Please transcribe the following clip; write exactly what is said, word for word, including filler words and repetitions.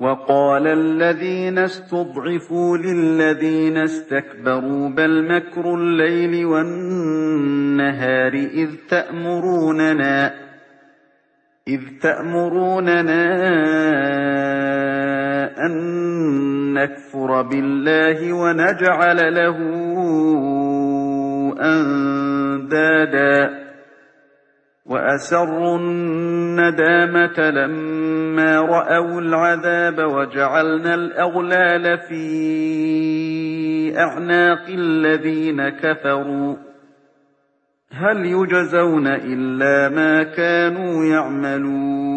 وقال الذين استضعفوا للذين استكبروا بل مكر الليل والنهار إذ تأمروننا إذ تأمروننا أن نكفر بالله ونجعل له أندادا وأسروا الندامة لما رأوا العذاب وجعلنا الأغلال في أعناق الذين كفروا هل يجزون إلا ما كانوا يعملون